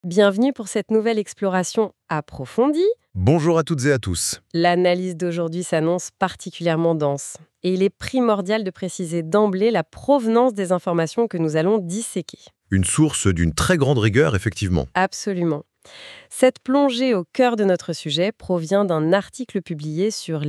Bienvenue pour cette nouvelle exploration approfondie. Bonjour à toutes et à tous. L'analyse d'aujourd'hui s'annonce particulièrement dense et il est primordial de préciser d'emblée la provenance des informations que nous allons disséquer. Une source d'une très grande rigueur, effectivement. Absolument. Cette plongée au cœur de notre sujet provient d'un article publié sur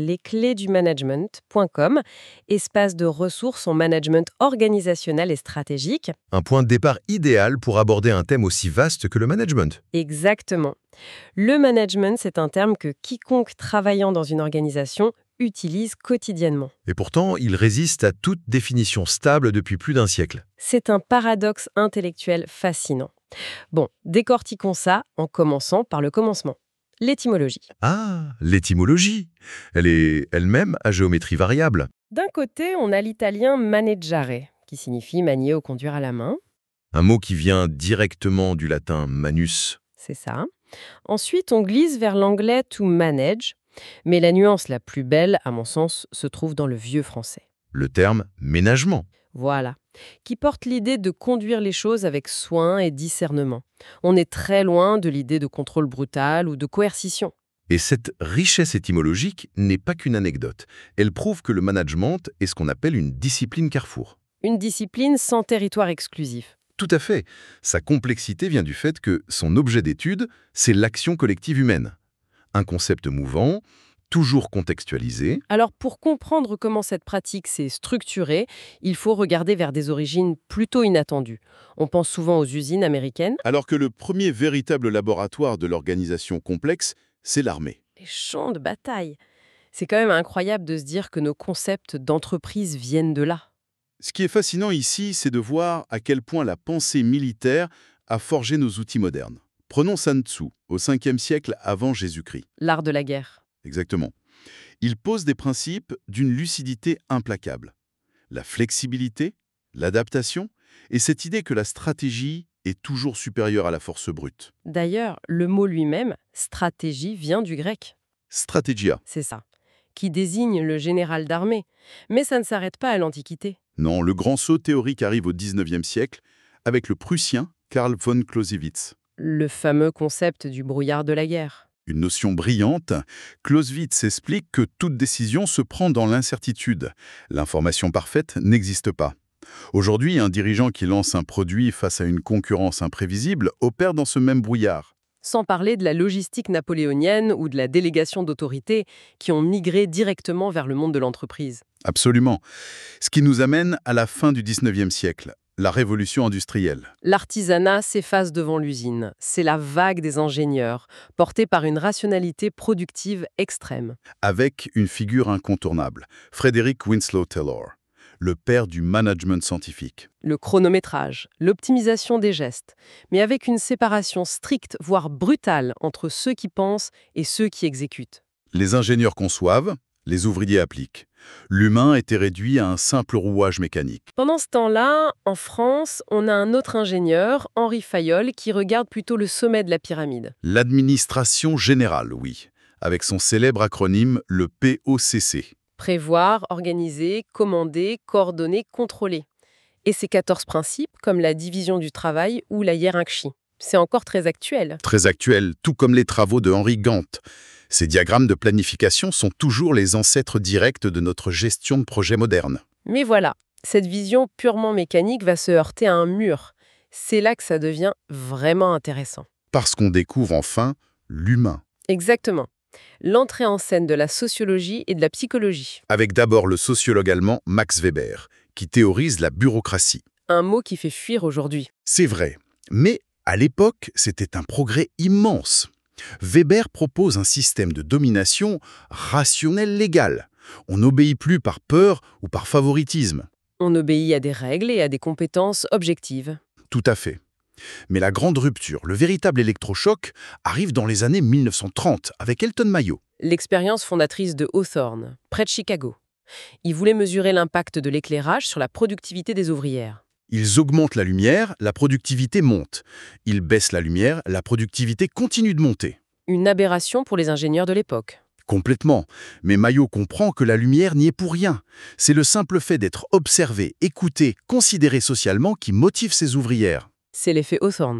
lesclésdumanagement.com, espace de ressources en management organisationnel et stratégique. Un point de départ idéal pour aborder un thème aussi vaste que le management. Exactement. Le management, c'est un terme que quiconque travaillant dans une organisation utilise quotidiennement. Et pourtant, il résiste à toute définition stable depuis plus d'un siècle. C'est un paradoxe intellectuel fascinant. Bon, décortiquons ça en commençant par le commencement. L'étymologie. Ah, l'étymologie. Elle est elle-même à géométrie variable. D'un côté, on a l'italien maneggiare, qui signifie manier ou conduire à la main. Un mot qui vient directement du latin manus. C'est ça. Ensuite, on glisse vers l'anglais to manage, mais la nuance la plus belle, à mon sens, se trouve dans le vieux français. Le terme ménagement. Voilà, qui porte l'idée de conduire les choses avec soin et discernement. On est très loin de l'idée de contrôle brutal ou de coercition. Et cette richesse étymologique n'est pas qu'une anecdote. Elle prouve que le management est ce qu'on appelle une discipline carrefour. Une discipline sans territoire exclusif. Tout à fait. Sa complexité vient du fait que son objet d'étude, c'est l'action collective humaine. Un concept mouvant, toujours contextualisé. Alors pour comprendre comment cette pratique s'est structurée, il faut regarder vers des origines plutôt inattendues. On pense souvent aux usines américaines. Alors que le premier véritable laboratoire de l'organisation complexe, c'est l'armée. Les champs de bataille. C'est quand même incroyable de se dire que nos concepts d'entreprise viennent de là. Ce qui est fascinant ici, c'est de voir à quel point la pensée militaire a forgé nos outils modernes. Prenons Sun Tzu, au 5e siècle avant Jésus-Christ. L'art de la guerre. Exactement. Il pose des principes d'une lucidité implacable. La flexibilité, l'adaptation et cette idée que la stratégie est toujours supérieure à la force brute. D'ailleurs, le mot lui-même, stratégie, vient du grec. Stratégia. C'est ça. Qui désigne le général d'armée. Mais ça ne s'arrête pas à l'Antiquité. Non, le grand saut théorique arrive au 19e siècle avec le Prussien Karl von Clausewitz. Le fameux concept du brouillard de la guerre. Une notion brillante, Clausewitz explique que toute décision se prend dans l'incertitude. L'information parfaite n'existe pas. Aujourd'hui, un dirigeant qui lance un produit face à une concurrence imprévisible opère dans ce même brouillard. Sans parler de la logistique napoléonienne ou de la délégation d'autorités qui ont migré directement vers le monde de l'entreprise. Absolument. Ce qui nous amène à la fin du 19e siècle, la révolution industrielle. L'artisanat s'efface devant l'usine. C'est la vague des ingénieurs, portée par une rationalité productive extrême. Avec une figure incontournable, Frederick Winslow Taylor, le père du management scientifique. Le chronométrage, l'optimisation des gestes, mais avec une séparation stricte, voire brutale, entre ceux qui pensent et ceux qui exécutent. Les ingénieurs conçoivent, les ouvriers appliquent. L'humain était réduit à un simple rouage mécanique. Pendant ce temps-là, en France, on a un autre ingénieur, Henri Fayol, qui regarde plutôt le sommet de la pyramide. L'administration générale, oui, avec son célèbre acronyme, le POCC. Prévoir, organiser, commander, coordonner, contrôler. Et ces 14 principes, comme la division du travail ou la hiérarchie. C'est encore très actuel. Très actuel, tout comme les travaux de Henri Gantt. Ces diagrammes de planification sont toujours les ancêtres directs de notre gestion de projet moderne. Mais voilà, cette vision purement mécanique va se heurter à un mur. C'est là que ça devient vraiment intéressant. Parce qu'on découvre enfin l'humain. Exactement. L'entrée en scène de la sociologie et de la psychologie. Avec d'abord le sociologue allemand Max Weber, qui théorise la bureaucratie. Un mot qui fait fuir aujourd'hui. C'est vrai, mais à l'époque, c'était un progrès immense. Weber propose un système de domination rationnel légal. On n'obéit plus par peur ou par favoritisme. On obéit à des règles et à des compétences objectives. Tout à fait. Mais la grande rupture, le véritable électrochoc, arrive dans les années 1930 avec Elton Mayo. L'expérience fondatrice de Hawthorne, près de Chicago. Ils voulaient mesurer l'impact de l'éclairage sur la productivité des ouvrières. Ils augmentent la lumière, la productivité monte. Ils baissent la lumière, la productivité continue de monter. Une aberration pour les ingénieurs de l'époque. Complètement. Mais Mayo comprend que la lumière n'y est pour rien. C'est le simple fait d'être observé, écouté, considéré socialement qui motive ces ouvrières. C'est l'effet Hawthorne.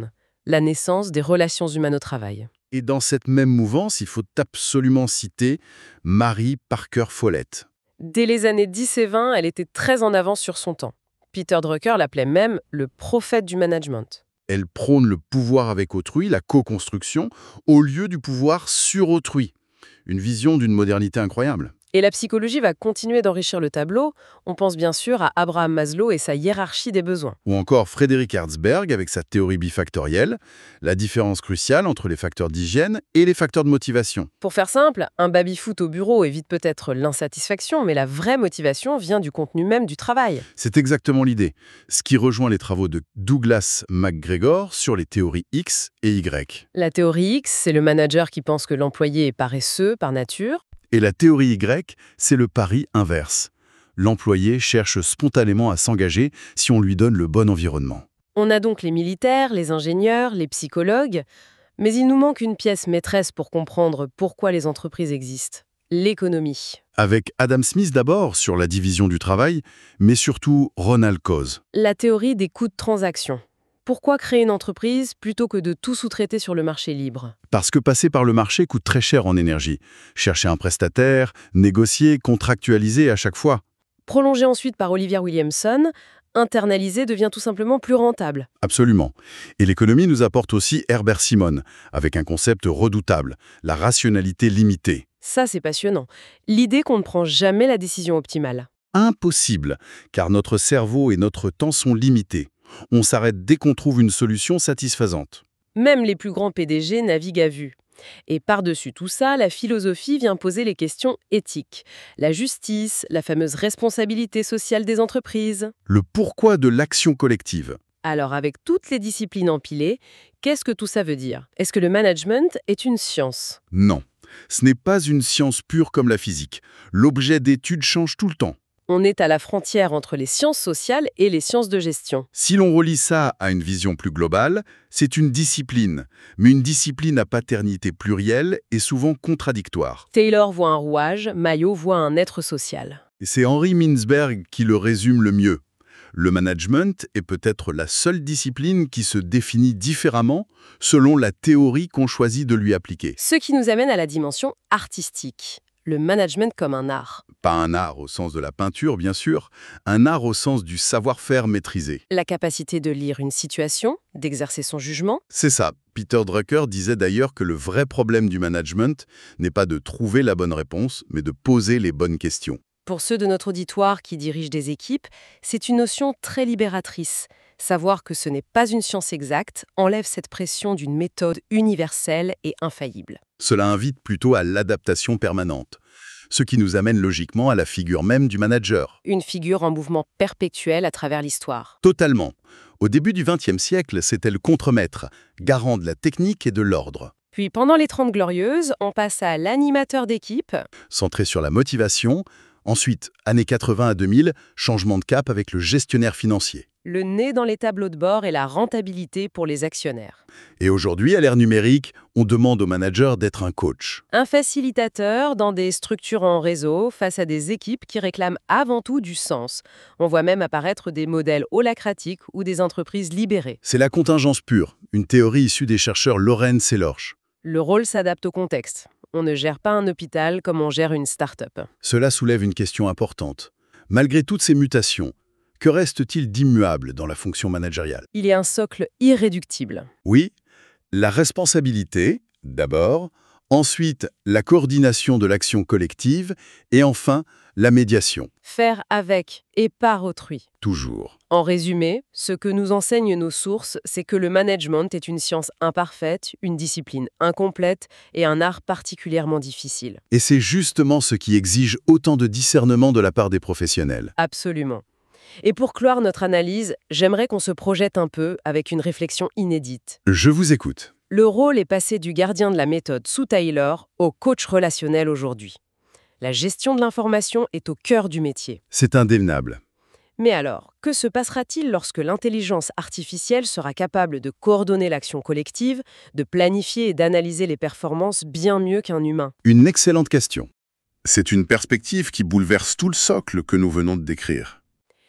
la naissance des relations humaines au travail. Et dans cette même mouvance, il faut absolument citer Mary Parker Follett. Dès les années 10 et 20, elle était très en avance sur son temps. Peter Drucker l'appelait même le prophète du management. Elle prône le pouvoir avec autrui, la co-construction, au lieu du pouvoir sur autrui. Une vision d'une modernité incroyable. Et la psychologie va continuer d'enrichir le tableau. On pense bien sûr à Abraham Maslow et sa hiérarchie des besoins. Ou encore Frédéric Herzberg avec sa théorie bifactorielle, la différence cruciale entre les facteurs d'hygiène et les facteurs de motivation. Pour faire simple, un baby-foot au bureau évite peut-être l'insatisfaction, mais la vraie motivation vient du contenu même du travail. C'est exactement l'idée, ce qui rejoint les travaux de Douglas McGregor sur les théories X et Y. La théorie X, c'est le manager qui pense que l'employé est paresseux par nature. Et la théorie Y, c'est le pari inverse. L'employé cherche spontanément à s'engager si on lui donne le bon environnement. On a donc les militaires, les ingénieurs, les psychologues, mais il nous manque une pièce maîtresse pour comprendre pourquoi les entreprises existent. L'économie. Avec Adam Smith d'abord sur la division du travail, mais surtout Ronald Coase. La théorie des coûts de transaction. Pourquoi créer une entreprise plutôt que de tout sous-traiter sur le marché libre? Parce que passer par le marché coûte très cher en énergie. Chercher un prestataire, négocier, contractualiser à chaque fois. Prolongé ensuite par Oliver Williamson, internaliser devient tout simplement plus rentable. Absolument. Et l'économie nous apporte aussi Herbert Simon, avec un concept redoutable, la rationalité limitée. Ça, c'est passionnant. L'idée qu'on ne prend jamais la décision optimale. Impossible, car notre cerveau et notre temps sont limités. On s'arrête dès qu'on trouve une solution satisfaisante. Même les plus grands PDG naviguent à vue. Et par-dessus tout ça, la philosophie vient poser les questions éthiques. La justice, la fameuse responsabilité sociale des entreprises. Le pourquoi de l'action collective. Alors, avec toutes les disciplines empilées, qu'est-ce que tout ça veut dire? Est-ce que le management est une science? Non, ce n'est pas une science pure comme la physique. L'objet d'étude change tout le temps. On est à la frontière entre les sciences sociales et les sciences de gestion. Si l'on relie ça à une vision plus globale, c'est une discipline. Mais une discipline à paternité plurielle et souvent contradictoire. Taylor voit un rouage, Mayo voit un être social. Et c'est Henry Mintzberg qui le résume le mieux. Le management est peut-être la seule discipline qui se définit différemment selon la théorie qu'on choisit de lui appliquer. Ce qui nous amène à la dimension artistique. Le management comme un art. Pas un art au sens de la peinture, bien sûr, un art au sens du savoir-faire maîtrisé. La capacité de lire une situation, d'exercer son jugement. C'est ça. Peter Drucker disait d'ailleurs que le vrai problème du management n'est pas de trouver la bonne réponse, mais de poser les bonnes questions. Pour ceux de notre auditoire qui dirigent des équipes, c'est une notion très libératrice. Savoir que ce n'est pas une science exacte enlève cette pression d'une méthode universelle et infaillible. Cela invite plutôt à l'adaptation permanente, ce qui nous amène logiquement à la figure même du manager. Une figure en mouvement perpétuel à travers l'histoire. Totalement. Au début du XXe siècle, c'était le contremaître, garant de la technique et de l'ordre. Puis pendant les 30 Glorieuses, on passe à l'animateur d'équipe. Centré sur la motivation. Ensuite, années 80 à 2000, changement de cap avec le gestionnaire financier. Le nez dans les tableaux de bord et la rentabilité pour les actionnaires. Et aujourd'hui, à l'ère numérique, on demande au manager d'être un coach. Un facilitateur dans des structures en réseau face à des équipes qui réclament avant tout du sens. On voit même apparaître des modèles holacratiques ou des entreprises libérées. C'est la contingence pure, une théorie issue des chercheurs Lorenz et Lorch. Le rôle s'adapte au contexte. On ne gère pas un hôpital comme on gère une start-up. Cela soulève une question importante. Malgré toutes ces mutations, que reste-t-il d'immuable dans la fonction managériale? Il y a un socle irréductible. Oui, la responsabilité, d'abord, ensuite la coordination de l'action collective et enfin la médiation. Faire avec et par autrui. Toujours. En résumé, ce que nous enseignent nos sources, c'est que le management est une science imparfaite, une discipline incomplète et un art particulièrement difficile. Et c'est justement ce qui exige autant de discernement de la part des professionnels. Absolument. Et pour clore notre analyse, j'aimerais qu'on se projette un peu avec une réflexion inédite. Je vous écoute. Le rôle est passé du gardien de la méthode sous Taylor au coach relationnel aujourd'hui. La gestion de l'information est au cœur du métier. C'est indéniable. Mais alors, que se passera-t-il lorsque l'intelligence artificielle sera capable de coordonner l'action collective, de planifier et d'analyser les performances bien mieux qu'un humain? Une excellente question. C'est une perspective qui bouleverse tout le socle que nous venons de décrire.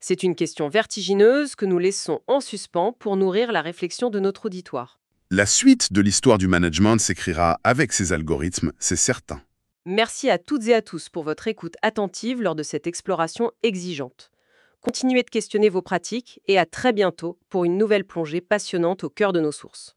C'est une question vertigineuse que nous laissons en suspens pour nourrir la réflexion de notre auditoire. La suite de l'histoire du management s'écrira avec ces algorithmes, c'est certain. Merci à toutes et à tous pour votre écoute attentive lors de cette exploration exigeante. Continuez de questionner vos pratiques et à très bientôt pour une nouvelle plongée passionnante au cœur de nos sources.